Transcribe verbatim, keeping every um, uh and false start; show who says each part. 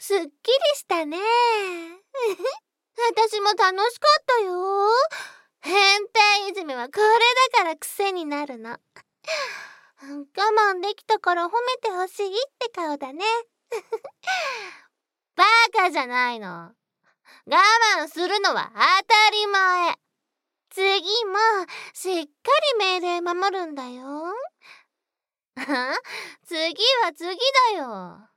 Speaker 1: すっきりしたね。私も楽しかったよ。変態いじめはこれだから癖になるの。我慢できたから褒めてほしいって顔だね。バカじゃないの。我慢するのは当たり前。次もしっかり命令守るんだよ。次は次だよ。